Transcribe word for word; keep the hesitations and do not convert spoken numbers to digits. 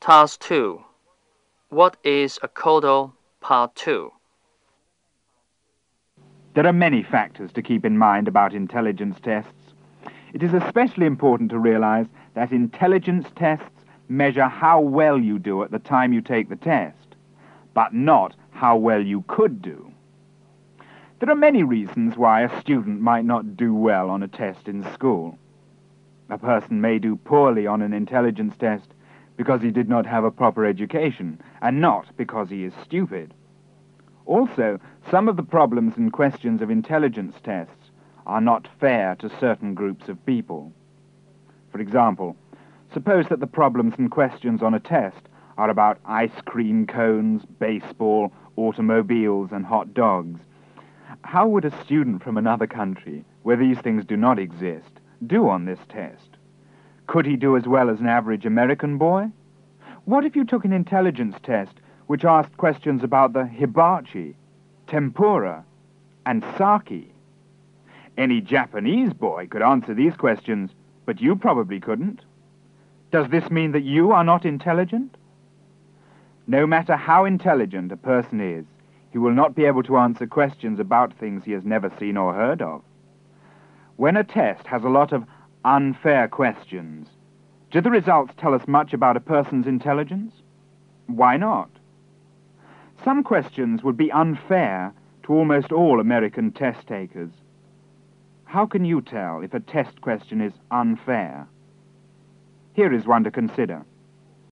Task two. What is a CODO? Part two. There are many factors to keep in mind about intelligence tests. It is especially important to realize that intelligence tests measure how well you do at the time you take the test, but not how well you could do. There are many reasons why a student might not do well on a test in school. A person may do poorly on an intelligence test because he did not have a proper education, and not because he is stupid. Also, some of the problems and questions of intelligence tests are not fair to certain groups of people. For example, suppose that the problems and questions on a test are about ice cream cones, baseball, automobiles, and hot dogs. How would a student from another country, where these things do not exist, do on this test? Could he do as well as an average American boy? What if you took an intelligence test which asked questions about the hibachi, tempura, and sake? Any Japanese boy could answer these questions, but you probably couldn't. Does this mean that you are not intelligent? No matter how intelligent a person is, he will not be able to answer questions about things he has never seen or heard of. When a test has a lot of unfair questions, do the results tell us much about a person's intelligence? Why not? Some questions would be unfair to almost all American test takers. How can you tell if a test question is unfair? Here is one to consider.